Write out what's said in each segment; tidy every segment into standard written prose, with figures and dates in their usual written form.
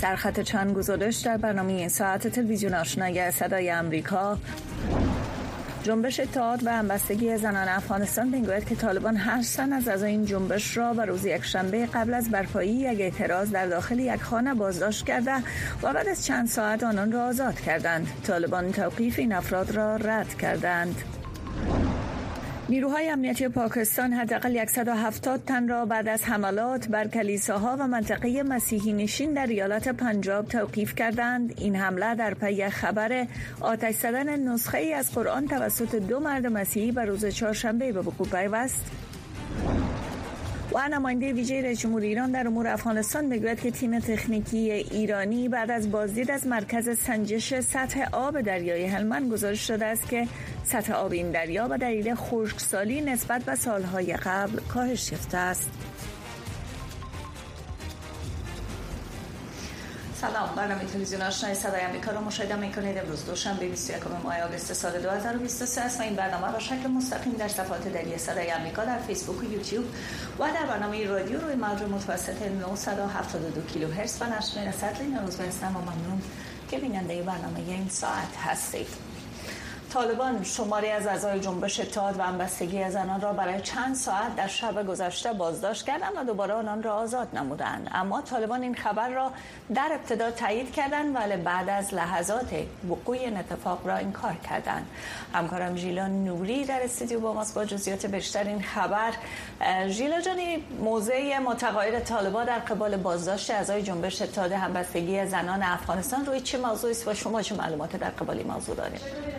در خط چند گزارش در برنامه این ساعت تلویزیون آشنای صدای آمریکا. جنبش اتحاد و همبستگی زنان افغانستان میگوید که طالبان 8 تن از اعضای این جنبش را به روز یکشنبه قبل از برپایی یک اعتراض در داخل یک خانه بازداشت کرده و بعد از چند ساعت آنان را آزاد کردند. طالبان توقیف این افراد را رد کردند. نیروهای امنیتی پاکستان حداقل 170 تن را بعد از حملات بر کلیساها و منطقه مسیحی نشین در ایالت پنجاب توقیف کردند. این حمله در پی خبر آتش زدن نسخه ای از قرآن توسط 2 مرد مسیحی بر روز چهارشنبه به وقوع پیوست. و نماینده ویژه رئیس جمهور ایران در امور افغانستان میگوید که تیم تکنیکی ایرانی بعد از بازدید از مرکز سنجش سطح آب دریای هلمند گزارش داده است که سطح آب این دریا به دلیل خشکسالی نسبت به سالهای قبل کاهش یافته است. سلام، برنامه تلویزیون آشنای صدای آمریکا را مشاهده می‌کنید. امروز دوشنبه 21 ماه آگوست سال 2023 است و این برنامه به شکل مستقیم در صفحات دری صدای آمریکا در فیسبوک و یوتیوب و در برنامه رادیو روی موج متوسط 972 کیلوهرتز و نشر میرسد. این روز هستم و ممنون که بیننده برنامه این ساعت هستید. طالبان شماری از اعضای جنبش اتحاد و همبستگی زنان را برای چند ساعت در شب گذشته بازداشت کردند و دوباره آنان را آزاد نمودند. اما طالبان این خبر را در ابتدا تایید کردند ولی بعد از لحظات وقوع این اتفاق را انکار کردند. همکارم ژیلا نوری در استودیو با ماست با جزئیات بیشتر این خبر. ژیلا جانی، موضع متغایر طالبان در قبال بازداشت اعضای جنبش اتحاد همبستگی زنان افغانستان روی چه موضوعی است و شما چه معلوماتی در قبال این موضوع دارید؟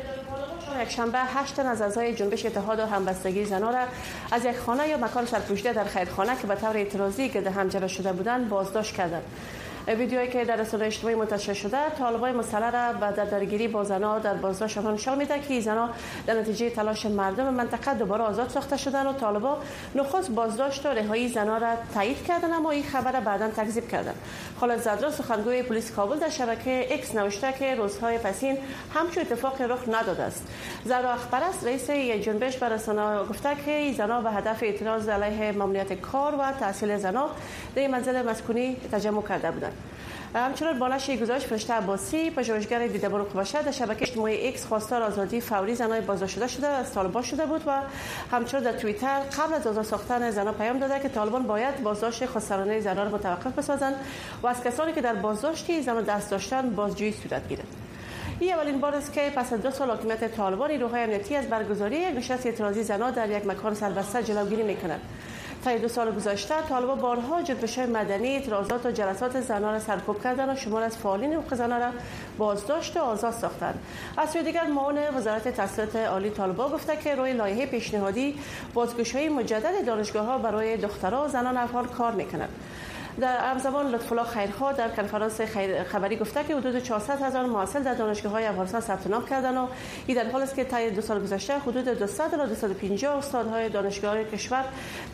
یکشنبه 8 تن از اعضای جنبش اتحاد و همبستگی زنان را از یک خانه یا مکان سرپوشیده در خیرخانه که به طور اعتراضی گرد هم جمع شده بودند بازداشت کردند. ویدیویی که در رسانه‌های اجتماعی منتشر شده طالبان مسئله را به درگیری با زنان در بازداشت آنها نشان میده که زنان در نتیجه تلاش مردم منطقه دوباره آزاد ساخته شدند و طالبان نخست بازداشت و رهایی زنان را تایید کردند اما این خبر بعداً تکذیب کردند. خالد زدرا سخنگوی پلیس کابل در شبکه ایکس نوشته که روزهای پسین همچون اتفاق رخ نداده است. زدرا اخبرست رئیس جنبش به رسانه‌ها گفته که زنان به هدف اعتراض علیه ممنوعیت کار و تحصیل زنان در منزل مسکونی تجمع کرده بودند. همچنین با نشر گزارش فرشته عباسی پژوهشگر دیدبان حقوق بشر در شبکه اجتماعی ایکس خواستار آزادی فوری زنان بازداشت شده از طالبان شده بود و همچنین در توییتر قبل از آزاد ساختن زنان پیام داده که طالبان باید بازداشت خودسرانه زنان را متوقف بسازند و از کسانی که در بازداشت زنان دست داشتن بازجویی صورت گیرد. این اولین بار است که پس از 2 سال حکومت طالبان نیروهای امنیتی از برگزاری یک نشست اعتراضی زنان در یک مکان سربسته جلوگیری می‌کنند. تا 2 سال گذشته طالبان بارها جنبش‌های مدنی اعتراضات و جلسات زنان را سرکوب کردند و شمار از فعالین حقوق زنان را بازداشت و آزاد ساختند. از سوی دیگر معاون وزارت تحصیلات عالی طالبان گفته که روی لایحه پیشنهادی بازگشایی مجدد دانشگاه‌ها برای دختران و زنان افغان کار می‌کنند. در همزمان لطف‌الله خیرخواه در کنفرانس خبری گفته که حدود 400,000 محصل در دانشگاه‌های افغانستان ثبت نام کردند و این در حالی است که طی 2 سال گذشته حدود 200 تا 250 استادهای دانشگاه‌های کشور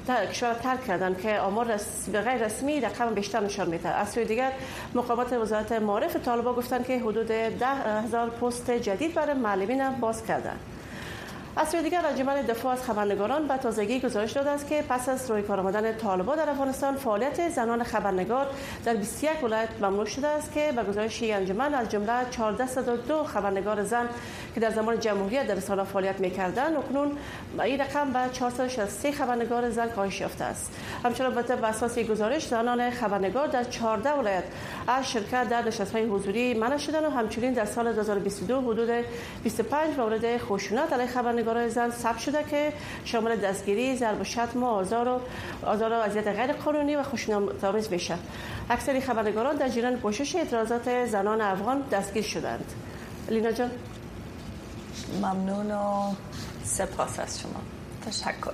ترک کردند که آمار غیر رسمی رقم بیشتر نشان می‌دهد. از سوی دیگر مقامات وزارت معارف طالبان گفتند که حدود 10,000 پست جدید برای معلمین باز کردند. از سوی دیگر انجمن دفاع از خبرنگاران به تازگی گزارش داده است که پس از روی کار آمدن طالبان در افغانستان فعالیت زنان خبرنگار در 21 ولایت ممنوع شده است که به گزارش انجمن از جمله 1402 خبرنگار زن که در زمان جمهوریت در رسانه فعالیت می‌کردند اکنون این رقم به 463 خبرنگار زن کاهش یافته است. همچنین بر اساس گزارش زنان خبرنگار در 14 ولایت از شرکت در نشست‌های حضوری منع شدند و همچنین در سال 2022 حدود 25 مورد خشونت علیه خبرنگاران زن ثبت شده که شامل دستگیری، ضرب و شتم و آزار و اذیت غیر قانونی و خشونت‌آمیز میشه. اکثر خبرنگاران در جریان پوشش اعتراضات زنان افغان دستگیر شدند. لینا جان، ممنون و سپاس از شما. تشکر.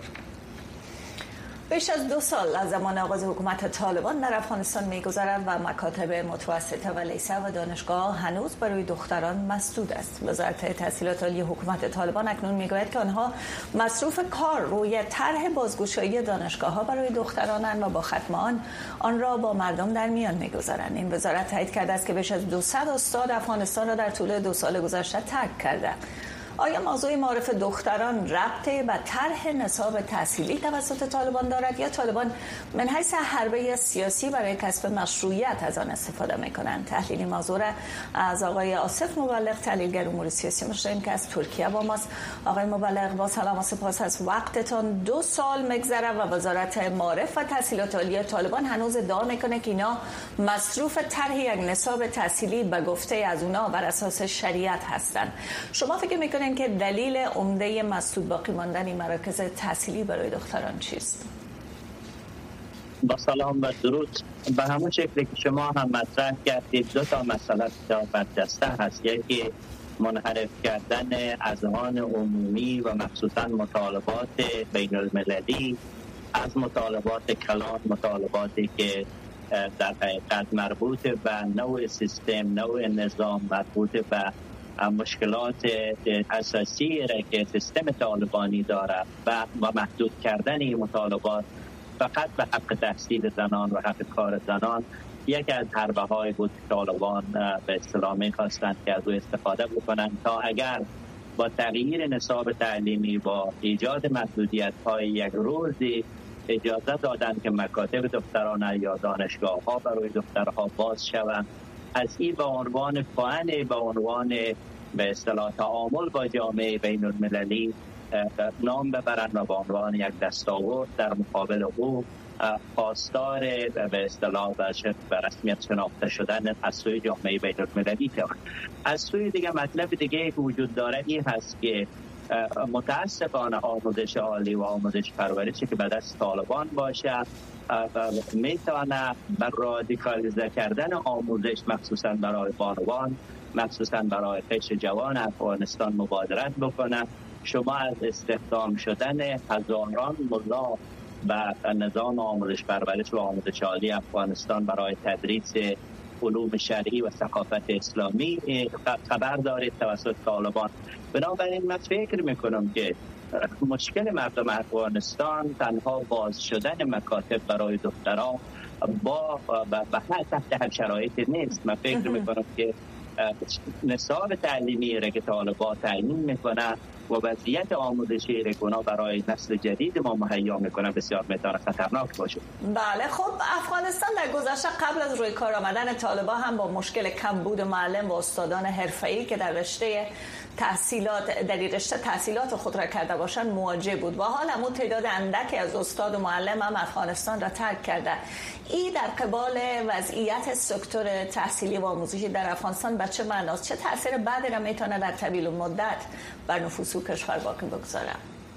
بیش از 2 سال از زمان آغاز حکومت طالبان در افغانستان می‌گذرد و مکاتب متوسطه و لیسه و دانشگاه هنوز برای دختران مسدود است. وزارت تحصیلات عالی حکومت طالبان اکنون می‌گوید که آنها مصروف کار روی طرح بازگشایی دانشگاه‌ها برای دخترانند و با ختم آن را با مردم در میان می‌گذارند. این وزارت تایید کرده است که بیش از 200 استاد افغانستان را در طول 2 سال گذشته ترک کرده. آیا موضوع معارف دختران ربطی به طرح نصاب تحصیلی توسط طالبان دارد یا طالبان من حیث حربه سیاسی برای کسب مشروعیت از آن استفاده میکنند؟ تحلیل موضوع را از آقای آصف مبلغ، تحلیلگر امور سیاسی می‌شنویم که از ترکیه با ماست. آقای مبلغ، با سلام و سپاس از وقتتان. 2 سال میگذره و وزارت معارف و تحصیلات عالی طالبان هنوز ادعا میکنه که اینا مصروف طرح یک نصاب تحصیلی به گفته از اونا بر اساس شریعت هستند. شما فکر میکنین که دلیل عمده مسدود باقی ماندن این مراکز تحصیلی برای دختران چیست؟ با سلام و درود. به همون شکلی که شما هم مطرح کردید 2 تا مسئله در دسته هست. یکی منحرف کردن اذهان عمومی و مخصوصا مطالبات بین المللی از مطالبات کلان، مطالباتی که در حقیقت مربوط به نوع سیستم، نوع نظام، مربوط به مشکلات اساسی را که سیستم طالبانی دارد و محدود کردن این مطالبات فقط به حق تحصیل زنان و حق کار زنان یکی از حربه‌های بود که طالبان به اصطلاح می‌خواستند که از او استفاده بکنند تا اگر با تغییر نصاب تعلیمی، با ایجاد محدودیت‌های یک روزی اجازه دادند که مکاتب دخترانه یا دانشگاه‌ها برای دخترها باز شوند، از این به عنوان فعال به عنوان به اصطلاح تعامل با جامعه بین المللی نام ببرند و به عنوان یک دستاورد در مقابل او خواستار به اصطلاح به رسمیت شناخته شدن از سوی جامعه بین المللی شوند. از سوی دیگه مطلب دیگه که وجود داره این هست که متاسفانه آموزش عالی و آموزش پرورشی که به دست طالبان باشه میتونه بر رادیکالیزه کردن آموزش مخصوصا برای بانوان، مخصوصا برای قشر جوان افغانستان مبادرت بکنه. شما از استخدام شدن هزاران ملا و نظام آموزش پرورش و آموزش عالی افغانستان برای تدریس علوم شرعی و ثقافت اسلامی خبر دارید توسط طالبان. بنابراین من فکر میکنم که مشکل مردم افغانستان تنها باز شدن مکاتب برای دختران با تحت هر شرایطی نیست. من فکر میکنم که نصاب تعلیمی را که طالبان تعیین میکنه و وضعیت آموزشی رگونا برای نسل جدید ما مهیا میکنه بسیار میتونه خطرناک باشه. بله، خب افغانستان در گذشته قبل از روی کار آمدن طالبان هم با مشکل کمبود معلم و استادان حرفه‌ای که در رشته تحصیلات خود را کرده باشند مواجه بود. با حال همون تعداد اندکی از استاد و معلم هم افغانستان را ترک کرده. این در قبال وضعیت سکتور تحصیلی و آموزشی در افغانستان به چه معناست؟ چه تاثیر بعدی را میتونه در طویل مدت بر نفوس کشور باقی بگذاره؟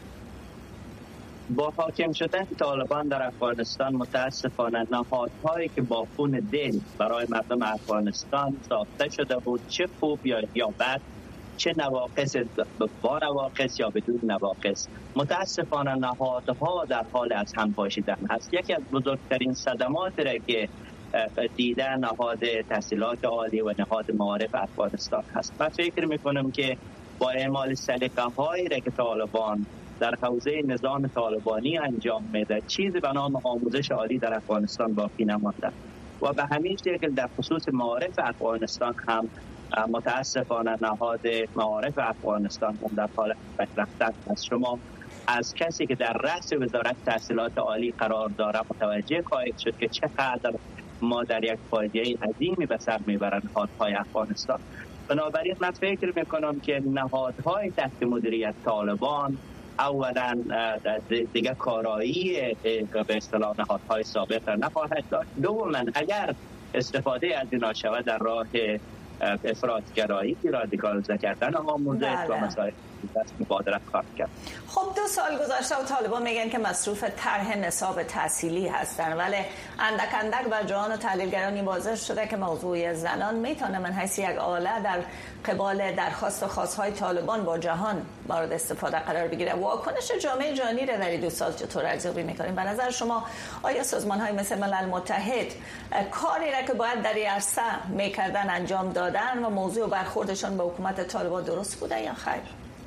با حاکم شدن طالبان در افغانستان متاسفانه نهادهایی که با خون دل برای مردم افغانستان ساخته شده بود، چه خوب یا بد، چه نواقص با نواقص یا بدون نواقص، متاسفانه نهادها در حال از هم پاشیدن هست. یکی از بزرگترین صدمات را که دیده نهاد تحصیلات عالی و نهاد معارف افغانستان هست. من فکر میکنم که با اعمال سلیقه‌هایی را که طالبان در حوزه نظام طالبانی انجام میده چیزی به نام آموزش عالی در افغانستان باقی نمانده و به همین شکل در خصوص معارف افغانستان هم متاسفانه نهاد معارف افغانستان هم در حال رفتن است. شما از کسی که در رأس وزارت تحصیلات عالی قرار داره متوجه خواهید شد که چقدر ما در یک فاجعه عظیمی به سر میبرند نهادهای افغانستان. بنابراین من فکر میکنم که نهادهای تحت مدیریت طالبان اولا دیگه کارایی به اصطلاح نهادهای سابق را نخواهد داشت. دوما اگر استفاده از اینا شود در راه افراطگرایی، رادیکالیزه کردن آموزش و مسائل دست مبادرت خواهد کرد. خب 2 سال گذشته و طالبان میگن که مصروف طرح نصاب تحصیلی هستن، ولی اندک بر جهان و تحلیلگرانی واضح شده که موضوع زنان میتونه من حیث یک آله در قبال درخواست و خواستهای طالبان با جهان مورد استفاده قرار بگیره. واکنش جامعه جهانی را در 2 سال چطور ارزیابی میکنین؟ به نظر شما آیا سازمان‌های مثل ملل متحد کاری را که باید در این عرصه میکردن انجام دادن و موضوع برخوردشان به حکومت طالبان درست بوده یا خیر؟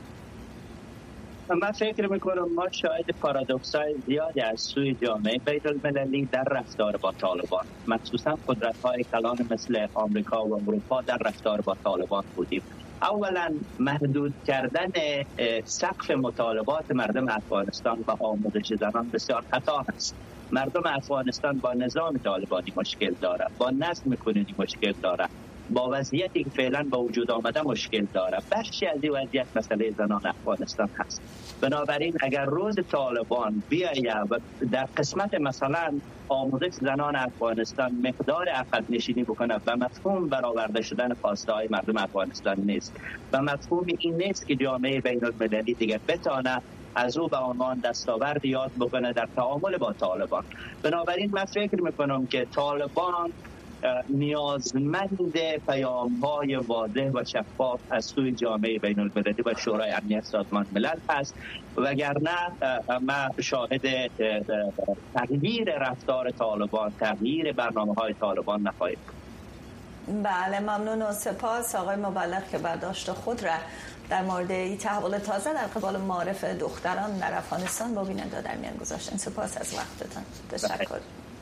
من فکر میکنم ما شاهد پارادوکس‌های زیادی از سوی جامعه بین المللی در رفتار با طالبان، مخصوصا قدرت‌های کلان مثل آمریکا و اروپا در رفتار با طالبان بودیم. اولا محدود کردن سقف مطالبات مردم افغانستان و آموزش زنان بسیار خطا است. مردم افغانستان با نظام طالبانی مشکل داره، با نظم کنونی مشکل داره، با وضعیتی که فعلا با وجود آمده مشکل داره. بخشی از این وضعیت مسئله زنان افغانستان هست. بنابراین اگر روز طالبان بیاید و در قسمت مثلا آموزش زنان افغانستان مقدار عقب نشینی بکنه و مفهوم برآورده شدن خواسته های مردم افغانستان نیست و مفهوم این نیست که جامعه بین المللی دیگر بتانه از او به عنوان دستاورد یاد بکنه در تعامل با طالبان. بنابراین من فکر میکنم که طالبان نیازمند پیام‌های واضح و شفاف از سوی جامعه بین المللی و شورای امنیت سازمان ملل است، وگرنه ما شاهد تغییر رفتار طالبان، تغییر برنامه‌های طالبان نخواهیم. بله، ممنون و سپاس آقای مبلغ که برداشت خود را در مورد این تحول تازه در قبال معارف دختران در افغانستان با بیننده در میان گذاشتن. سپاس از وقتتان. تشکر.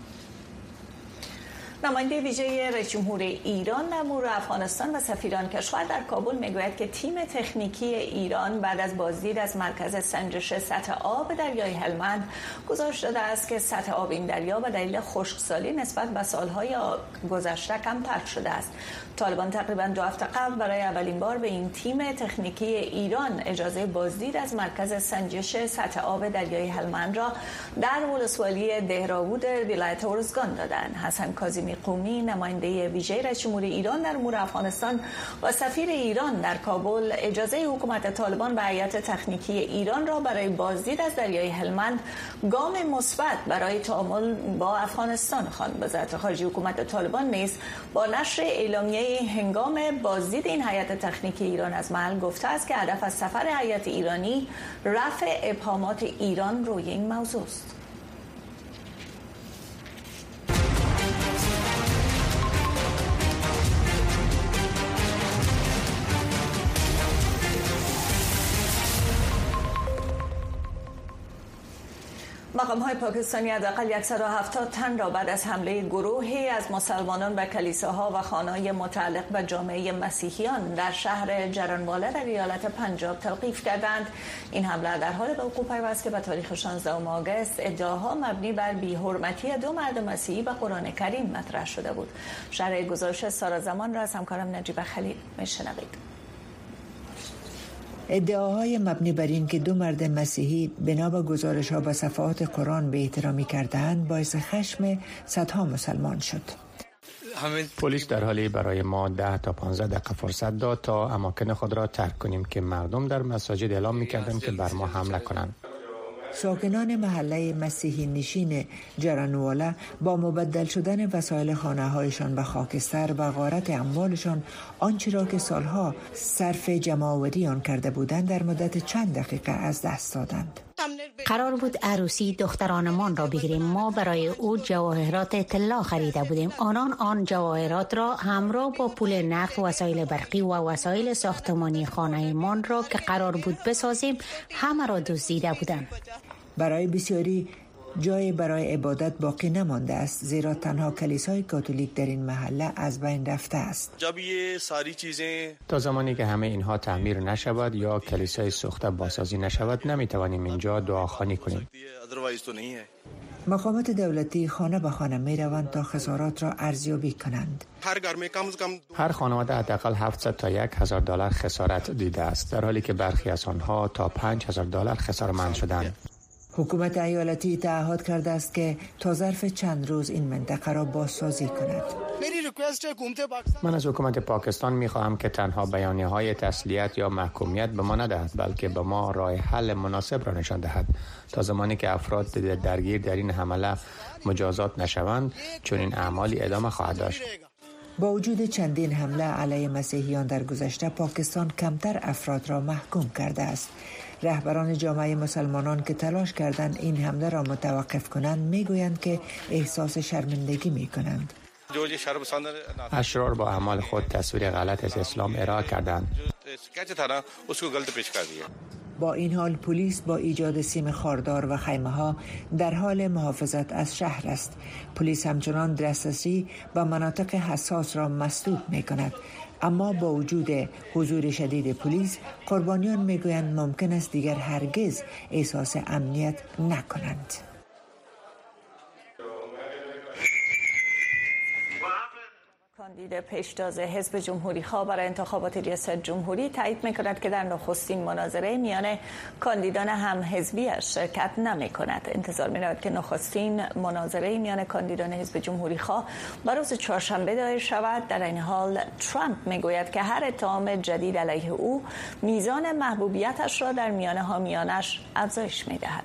نماینده ویژه رئیس جمهور ایران در امور افغانستان و سفیران کشور در کابل میگوید که تیم تکنیکی ایران بعد از بازدید از مرکز سنجش سطح آب دریای هلمند گزارش داده است که سطح آب این دریا به دلیل خشکسالی نسبت به سالهای گذشته کمتر شده است. طالبان تقریباً 2 هفته قبل برای اولین بار به این تیم تکنیکی ایران اجازه بازدید از مرکز سنجش سطح آب دریای هلمند را در ولسوالی دهراود ولایت ارزگان دادند. حسن کاظمی قومی نماینده ویژه رئیس جمهور ایران در امور افغانستان و سفیر ایران در کابل اجازه حکومت طالبان به هیئت تکنیکی ایران را برای بازدید از دریای هلمند گام مثبت برای تعامل با افغانستان خواند. وزارت خارجه حکومت طالبان نیز با نشر اعلامیه هنگام بازدید این هیئت تکنیکی ایران از محل گفته است که هدف از سفر هیئت ایرانی رفع ابهامات ایران روی این موضوع است. مقام‌های پاکستانی حداقل 170 تن را بعد از حمله گروهی از مسلمانان به کلیساها و خانه‌های متعلق به جامعه مسیحیان در شهر جرانواله در ایالت پنجاب توقیف کردند. این حمله در حال به وقوع پیوست که به تاریخ 16 آگوست ادعاها مبنی بر بی‌حرمتی 2 مرد مسیحی به قرآن کریم مطرح شده بود. شرح گزارش سارا زمان را از همکارم نجیب خلیل میشنوید. ادعاهای مبنی بر این که 2 مرد مسیحی بنا به گزارش‌ها به صفحات قرآن به احترامی کردند باعث خشم صدها مسلمان شد. پلیس در حالی برای ما 10 تا 15 دقیقه فرصت داد تا اماکن خود را ترک کنیم که مردم در مساجد اعلام می‌کردند که بر ما حمله کنند. ساکنان محله مسیحی نشین جرانواله با مبدل شدن وسایل خانه‌هایشان به خاکستر و غارت اموالشان آنچه را که سالها صرف جمع‌آوری آن کرده بودند در مدت چند دقیقه از دست دادند. قرار بود عروسی دخترانمان را بگیریم. ما برای او جواهرات طلا خریده بودیم. آن جواهرات را همراه با پول نقد، وسایل برقی و وسایل ساختمانی خانه‌مان را که قرار بود بسازیم همه را دزدیده بودند. برای بسیاری جای برای عبادت باقی نمانده است، زیرا تنها کلیسای کاتولیک در این محله از بین رفته است. تا زمانی که همه اینها تعمیر نشود یا کلیسای سوخته بازسازی نشود نمیتوانیم اینجا دعاخوانی کنیم. مقامات دولتی خانه به خانه می روند تا خسارات را ارزیابی کنند. هر خانواده حداقل 700 تا $1000 خسارت دیده است، در حالی که برخی از آنها تا $5000 خسارتمند شدند. حکومت ایالتی تعهد کرده است که تا ظرف چند روز این منطقه را بازسازی کند. من از حکومت پاکستان می‌خواهم که تنها بیانیه‌های تسلیت یا محکومیت به ما ندهد، بلکه به ما راه حل مناسب را نشان دهد. تا زمانی که افراد درگیر در این حمله مجازات نشوند، چون این اعمالی ادامه خواهد داشت. با وجود چندین حمله علیه مسیحیان در گذشته، پاکستان کمتر افراد را محکوم کرده است. رهبران جامعه مسلمانان که تلاش کردند این حمله را متوقف کنند میگویند که احساس شرمندگی میکنند. اشرار با اعمال خود تصویر غلط از اسلام ارائه کردند. با این حال پلیس با ایجاد سیم خاردار و خیمه‌ها در حال محافظت از شهر است. پلیس همچنان دسترسی به مناطق حساس را مسدود می‌کند. اما با وجود حضور شدید پلیس، قربانیان میگویند ممکن است دیگر هرگز احساس امنیت نکنند. کاندید پیشتاز حزب جمهوری خواه برای انتخابات ریاست جمهوری تایید می‌کند که در نخستین مناظره میان کاندیدان همحزبی‌اش شرکت نمی‌کند. انتظار می‌رود که نخستین مناظره میان کاندیدان حزب جمهوری خواه بر روز چهارشنبه دایر شود. در این حال ترامپ می‌گوید که هر اتهام جدید علیه او میزان محبوبیتش را در میان حامیانش افزایش می‌دهد.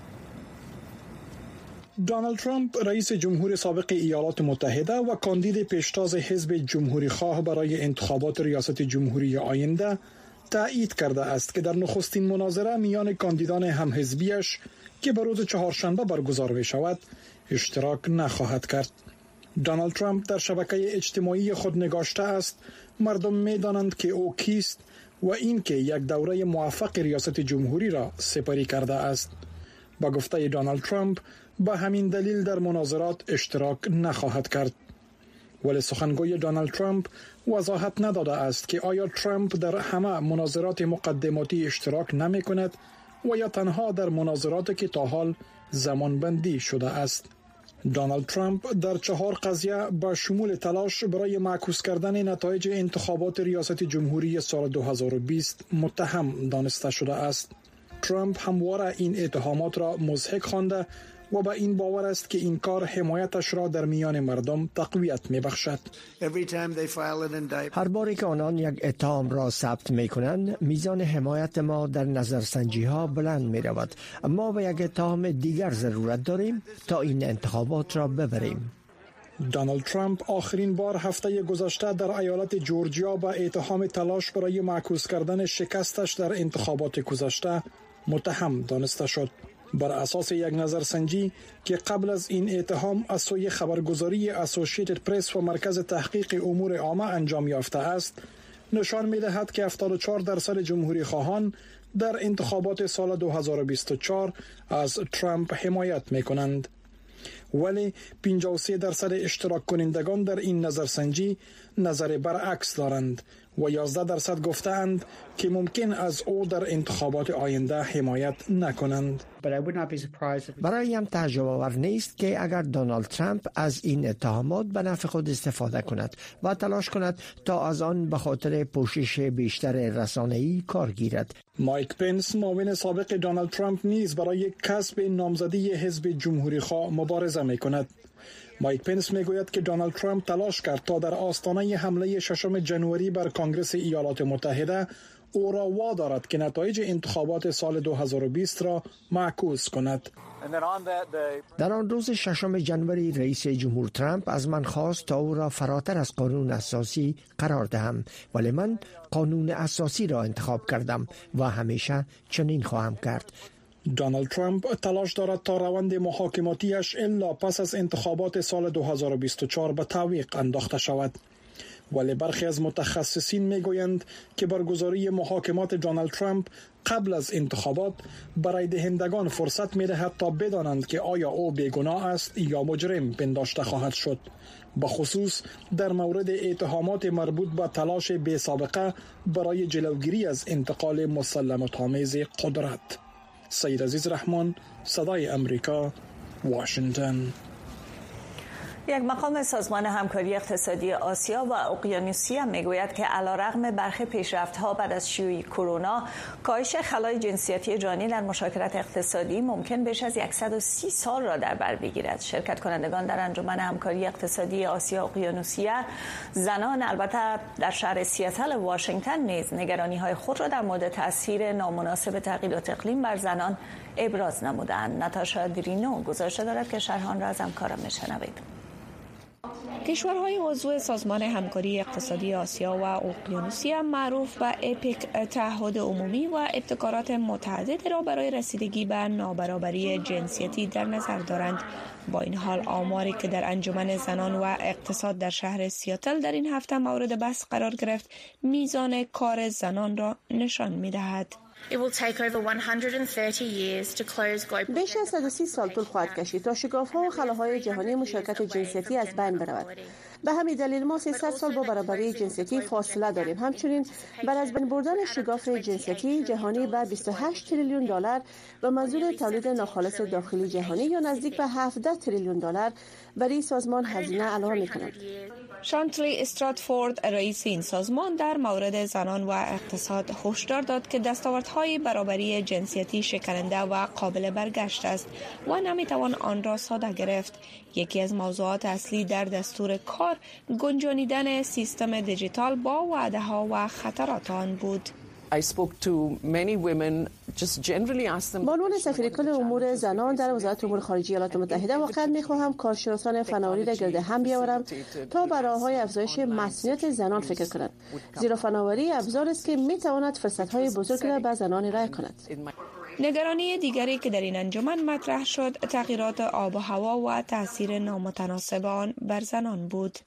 دونالد ترامپ رئیس جمهور سابق ایالات متحده و کاندید پیشتاز حزب جمهوری خواه برای انتخابات ریاست جمهوری آینده تایید کرده است که در نخستین مناظره میان کاندیدان همحزبیش که به روز چهارشنبه برگزار می شود اشتراک نخواهد کرد. دونالد ترامپ در شبکه اجتماعی خود نگاشته است مردم می دانند که او کیست و اینکه یک دوره موفق ریاست جمهوری را سپری کرده است. با گفته دونالد ترامپ به همین دلیل در مناظرات اشتراک نخواهد کرد. ولی سخنگوی دونالد ترامپ وضاحت نداده است که آیا ترامپ در همه مناظرات مقدماتی اشتراک نمی کند و یا تنها در مناظراتی که تا حال زمان بندی شده است. دونالد ترامپ در 4 قضیه با شمول تلاش برای معکوس کردن نتایج انتخابات ریاست جمهوری سال 2020 متهم دانسته شده است. ترامپ همواره این اتهامات را مضحک خوانده و با این باور است که این کار حمایتش را در میان مردم تقویت می‌بخشد. هر باری که آنان یک اتهام را ثبت می‌کنند، میزان حمایت ما در نظرسنجی‌ها بلند می‌رود. اما به یک اتهام دیگر ضرورت داریم تا این انتخابات را ببریم. دونالد ترامپ آخرین بار هفته گذشته در ایالت جورجیا با اتهام تلاش برای معکوس کردن شکستش در انتخابات گذشته متهم دانسته شد. بر اساس یک نظرسنجی که قبل از این اتهام از سوی خبرگزاری اسوسییتد پرس و مرکز تحقیق امور عامه انجام یافته است، نشان می‌دهد که 74% جمهوری خواهان در انتخابات سال 2024 از ترامپ حمایت می‌کنند. ولی 53% اشتراک کنندگان در این نظرسنجی نظر برعکس دارند و 11% گفتند که ممکن از او در انتخابات آینده حمایت نکنند. برایم تعجب آور نیست که اگر دونالد ترامپ از این اتهامات به نفع خود استفاده کند و تلاش کند تا از آن به خاطر پوشش بیشتر رسانه‌ای کار گیرد. مایک پنس معاون سابق دونالد ترامپ نیز برای کسب نامزدی حزب جمهوری خواه مبارزه می‌کند. مایک پنس میگوید که دونالد ترامپ تلاش کرد تا در آستانه حمله 6 جنوری بر کنگره ایالات متحده او را وادارد که نتایج انتخابات سال 2020 را معکوس کند. در آن روز 6 جنوری رئیس جمهور ترامپ از من خواست تا او را فراتر از قانون اساسی قرار دهم، ولی من قانون اساسی را انتخاب کردم و همیشه چنین خواهم کرد. دونالد ترامپ تلاش دارد تا روند محاکماتیش الا پس از انتخابات سال 2024 به تعویق انداخته شود. ولی برخی از متخصصین میگویند که برگزاری محاکمات دونالد ترامپ قبل از انتخابات برای دهندگان فرصت میدهد تا بدانند که آیا او بیگناه است یا مجرم پنداشته خواهد شد، به خصوص در مورد اتهامات مربوط به تلاش بی سابقه برای جلوگیری از انتقال مسالمت‌آمیز قدرت. سید عزیز رحمان، صدای امریکا، واشنگتن. یک مقام سازمان همکاری اقتصادی آسیا و اقیانوسیه میگوید که علیرغم برخی پیشرفت‌ها بعد از شیوع کرونا، کاهش خلای جنسیتی جانی در مشاکلات اقتصادی ممکن بیش از 130 سال را در بر بگیرد. شرکت کنندگان در انجمن همکاری اقتصادی آسیا اقیانوسیه زنان البته در شهر سیاتل واشنگتن نیز نگرانی‌های خود را در مورد تاثیر نامناسب تغییرات اقلیم بر زنان ابراز نمودند. ناتاشا درینو گزارش دارد که شرح آن را از همکارم میشنوید. کشورهای عضو سازمان همکاری اقتصادی آسیا و اقیانوسیه معروف به اپیک تعهد عمومی و ابتکارات متعدد را برای رسیدگی به نابرابری جنسیتی در نظر دارند. با این حال آماری که در انجمن زنان و اقتصاد در شهر سیاتل در این هفته مورد بحث قرار گرفت، میزان کار زنان را نشان می‌دهد. بیش از 130 سال طول خواهد کشید تا شکاف‌ها و خلاهای جهانی مشارکت جنسیتی از بین برود. به همین دلیل ما 300 سال با برابری جنسیتی فاصله داریم. همچنین بعد از بین بردن شکاف جنسیتی جهانی به 28 تریلیون دلار به منظور تولید ناخالص داخلی جهانی یا نزدیک به 17 تریلیون دلار برای سازمان هزینه اعلام می‌کنند. شانتلی استراتفورد رئیس این سازمان در مورد زنان و اقتصاد هشدار داد که دستاوردهای برابری جنسیتی شکننده و قابل برگشت است و نمیتوان آن را ساده گرفت. یکی از موضوعات اصلی در دستور کار گنجانیدن سیستم دیجیتال با وعده‌ها و خطرات آن بود. بانوان سفیر کل امور زنان در وزارت امور خارجه ایالات متحده واقعا میخواهم کارشناسان فناوری را گرد هم بیاورم تا بر راه‌های افزایش مسئولیت زنان فکر کنند، زیرا فناوری ابزار است که میتواند فرصت‌های بزرگ را به زنان ارائه کند. نگرانی دیگری که در این انجمن مطرح شد تغییرات آب و هوا و تاثیر نامتناسب آن بر زنان بود.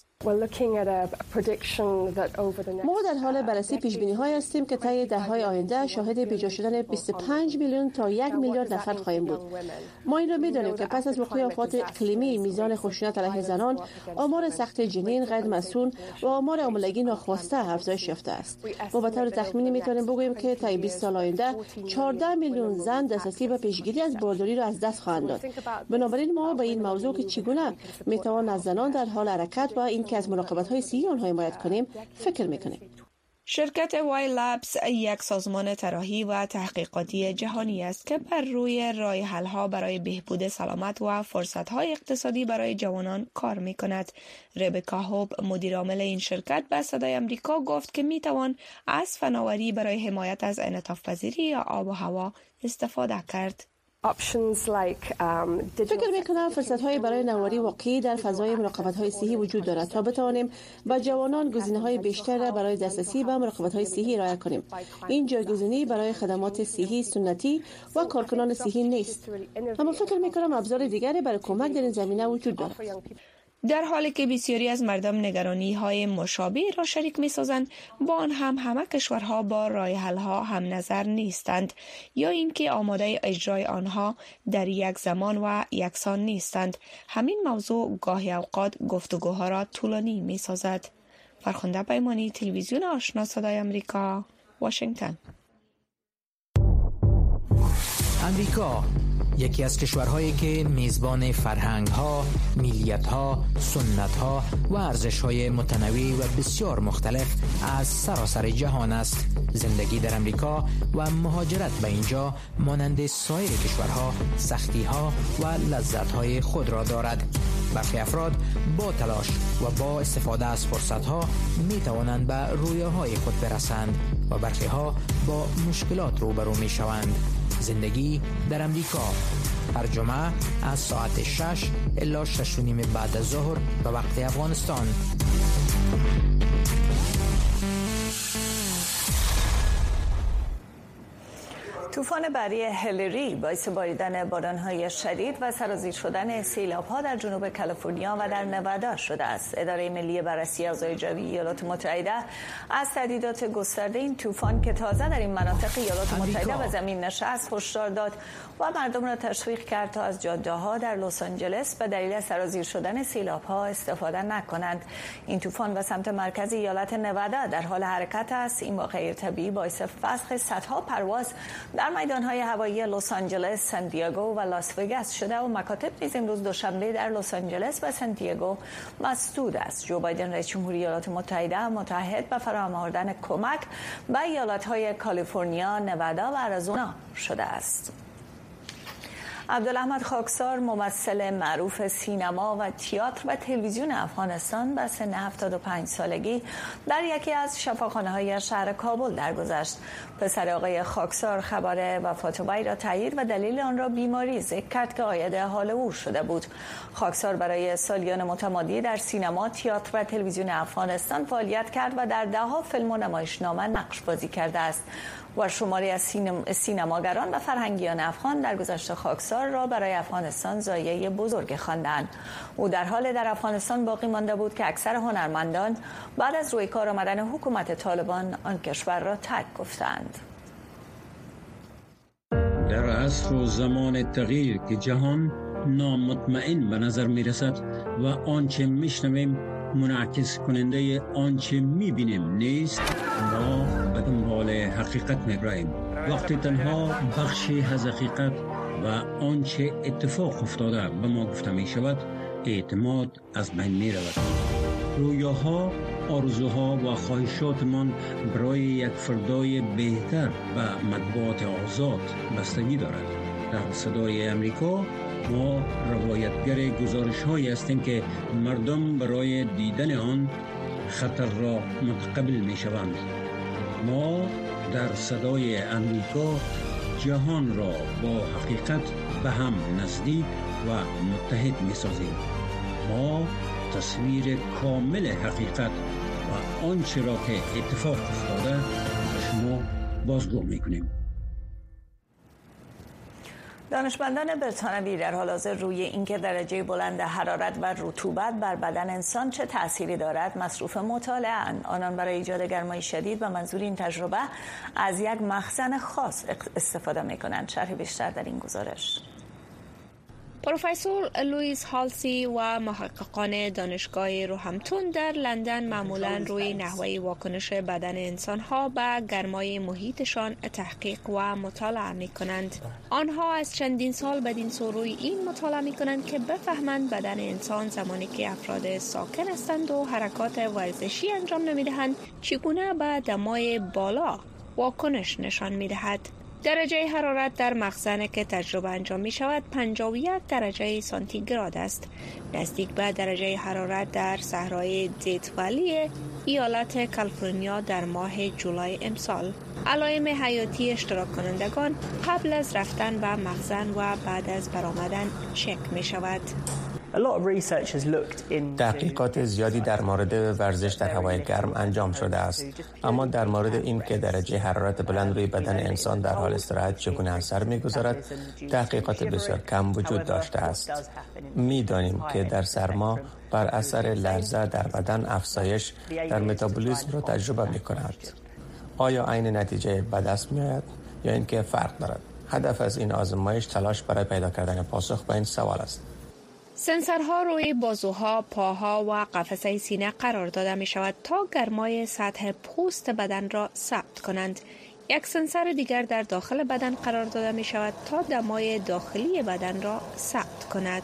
ما در حال بررسی پیش‌بینی‌هایی هستیم که طی دهه‌های آینده شاهد بیجا شدن 25 میلیون تا 1 میلیارد نفر خواهیم بود. ما این را می‌دانیم که پس از وقوع آفات اقلیمی میزان خشونت علیه زنان، آمار سقط جنین غیر مسئول و آمار حاملگی ناخواسته افزایش یافته است. ما به طور تخمینی می‌توانیم بگوییم که طی 20 سال آینده 14 میلیون زن دسترسی به پیشگیری از بارداری را از دست خواهند داد. بنابراین ما به این موضوع که چگونه می‌توان از زنان در حال حرکت و این که از مراقبت‌های صحی آنها حمایت کنیم فکر می‌کنیم. شرکت وای لابس یک سازمان طراحی و تحقیقاتی جهانی است که بر روی راه حل‌ها برای بهبود سلامت و فرصت‌های اقتصادی برای جوانان کار می‌کند. ربکا هوب مدیر عامل این شرکت به صدای آمریکا گفت که می‌توان از فناوری برای حمایت از انعطاف پذیری یا آب و هوا استفاده کرد. فکر میکنم فرصت‌های برای نواری واقعی در فضای مراقبت‌های صحی وجود دارد تا بتوانیم به جوانان گزینه‌های بیشتر را برای دسترسی به مراقبت‌های صحی ارائه کنیم. این جایگزینی برای خدمات صحی سنتی و کارکنان صحی نیست، اما فکر میکنم ابزار دیگری برای کمک در این زمینه وجود دارد. در حالی که بسیاری از مردم نگرانی‌های مشابه را شریک می‌سازند، با آن هم همه کشورها با راه‌حل‌ها هم نظر نیستند یا اینکه آماده اجرای آنها در یک زمان و یکسان نیستند. همین موضوع گاهی اوقات گفتگوها را طولانی می‌سازد. فرخنده پیمانی، تلویزیون آشنا صدای آمریکا، واشنگتن. آمریکا یکی از کشورهایی که میزبان فرهنگ‌ها، ملیت‌ها، سنت‌ها و ارزش‌های متنوع و بسیار مختلف از سراسر جهان است. زندگی در آمریکا و مهاجرت به اینجا مانند سایر کشورها سختی‌ها و لذت‌های خود را دارد. برخی افراد با تلاش و با استفاده از فرصت‌ها می‌توانند به رویاهای خود برسند و برخی‌ها با مشکلات روبرو می‌شوند. زندگی در آمریکا هر جمعه از ساعت 6 الی 6:30 بعد از ظهر به وقت افغانستان. طوفان برری هیلری باعث باریدن باران‌های شدید و سرازیر شدن سیلاب‌ها در جنوب کالیفرنیا و در نوادا شده است. اداره ملی بررسی اوضاع جوی ایالات متحده از تهدیدات گسترده این طوفان که تازه در این مناطق ایالات متحده به زمین نشست هشدار داد و مردم را تشویق کرد تا از جاده‌ها در لس آنجلس به دلیل سرازیر شدن سیلاب‌ها استفاده نکنند. این طوفان به سمت مرکز ایالت نوادا در حال حرکت است. این واقعه طبیعی باعث فسخ صدها پرواز در میدان‌های هوایی لس آنجلس، سن دیگو و لاس وگاس شده و مکاتب نیز امروز دوشنبه در لس آنجلس و سن دیگو مسدود است. جو بایدن رئیس جمهوری ایالات متحده متعهد به فراهم آوردن کمک به ایالت‌های کالیفرنیا، نوادا و آریزونا شده است. عبدالاحمد خاکسار ممثل معروف سینما و تئاتر و تلویزیون افغانستان به سن 75 سالگی در یکی از شفاخانه‌های شهر کابل درگذشت. پسر آقای خاکسار خبر وفات وی را تایید و دلیل آن را بیماری ذکر کرد که عاید حال او شده بود. خاکسار برای سالیان متمادی در سینما، تئاتر و تلویزیون افغانستان فعالیت کرد و در ده‌ها فیلم و نمایشنامه نقش بازی کرده است. و شماری از سینماگران و فرهنگیان افغان در گذشت خاکسار را برای افغانستان ضایعه بزرگ خواندند. او در حال در افغانستان باقی مانده بود که اکثر هنرمندان بعد از روی کار آمدن حکومت طالبان آن کشور را ترک گفتند. در عصر و زمان تغییر که جهان نامطمئن به نظر می رسد و آنچه می شنویم منعکس کننده آنچه می بینیم نیست، ما به دنبال حقیقت می براییم. وقتی تنها بخشی از حقیقت و آنچه اتفاق افتاده به ما گفته می شود، اعتماد از بین می رود. رویاها، آرزوها و خواهشاتمان برای یک فردای بهتر و مطبوعات آزاد بستگی دارد. در صدای امریکا ما روایتگر گزارش‌هایی هستیم که مردم برای دیدن آن خطر را متقبل می‌شوند. ما در صدای امریکا جهان را با حقیقت به هم نزدیک و متحد می‌سازیم. ما تصویر کامل حقیقت و آنچه را که اتفاق افتاده به شما بازگو می‌کنیم. دانشمندان بریتانوی در حال حاضر روی اینکه درجه بلند حرارت و رطوبت بر بدن انسان چه تأثیری دارد مصروف مطالعه اند. آنان برای ایجاد گرمای شدید و منظور این تجربه از یک مخزن خاص استفاده می‌کنند. شرح بیشتر در این گزارش. پروفسور لوئیس هالسی و محققان دانشگاه روهمپتون در لندن معمولاً روی نحوه واکنش بدن انسان‌ها به گرمای محیطشان تحقیق و مطالعه می‌کنند. آنها از چندین سال بدین سو روی این مطالعه می‌کنند که بفهمند بدن انسان زمانی که افراد ساکن هستند و حرکات ورزشی انجام نمی‌دهند چگونه به دمای بالا واکنش نشان می‌دهد. درجه حرارت در مخزن که تجربه انجام می شود 51 درجه سانتیگراد است، نزدیک به درجه حرارت در صحرای دیت ولی ایالت کالیفرنیا در ماه جولای امسال. علائم حیاتی اشتراک کنندگان قبل از رفتن به مخزن و بعد از برآمدن چک می شود. تحقیقات زیادی در مورد ورزش در هوای گرم انجام شده است، اما در مورد این که درجه حرارت بلند روی بدن انسان در حال استراحت چگونه اثر می‌گذارد تحقیقات بسیار کم وجود داشته است. می‌دانیم که در سرما بر اثر لرزه در بدن افزایش در متابولیسم را تجربه می‌کند. آیا عین نتیجه به دست می‌آید یا اینکه فرق دارد؟ هدف از این آزمایش تلاش برای پیدا کردن پاسخ به این سوال است. سنسورها روی بازوها، پاها و قفسه سینه قرار داده می شود تا گرمای سطح پوست بدن را ثبت کنند. یک سنسور دیگر در داخل بدن قرار داده می شود تا دمای داخلی بدن را ثبت کند.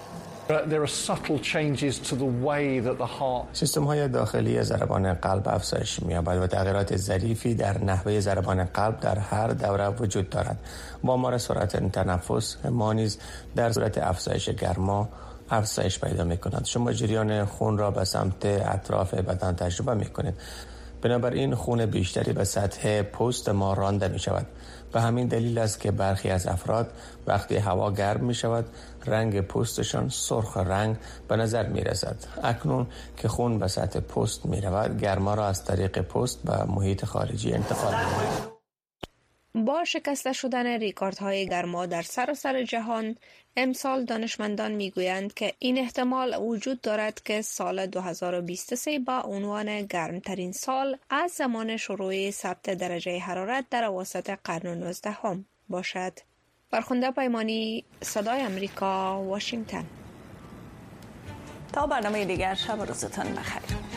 سیستم های داخلی ضربان قلب افزایش می‌یابد و تغییرات ظریفی در نحوه ضربان قلب در هر دوره وجود دارد. با آمار سرعت تنفس ما نیز در صورت افزایش گرما افزایش پیدا می‌کند. شما جریان خون را به سمت اطراف بدن تجربه می‌کنید. بنابراین خون بیشتری به سطح پوست ما رانده می شود. به همین دلیل است که برخی از افراد وقتی هوا گرم می شود رنگ پوستشان سرخ رنگ به نظر می رسد. اکنون که خون به سطح پوست می رود گرما را از طریق پوست به محیط خارجی انتقال می دهد. با شکسته شدن ریکوردهای گرما در سراسر جهان، امسال دانشمندان میگویند که این احتمال وجود دارد که سال 2023 با عنوان گرمترین سال از زمان شروع ثبت درجه حرارت در اواسط قرن 19 باشد. فرخنده پیمانی، صدای امریکا، واشنگتن. تا برنامه دیگر شب و روزتان بخیر.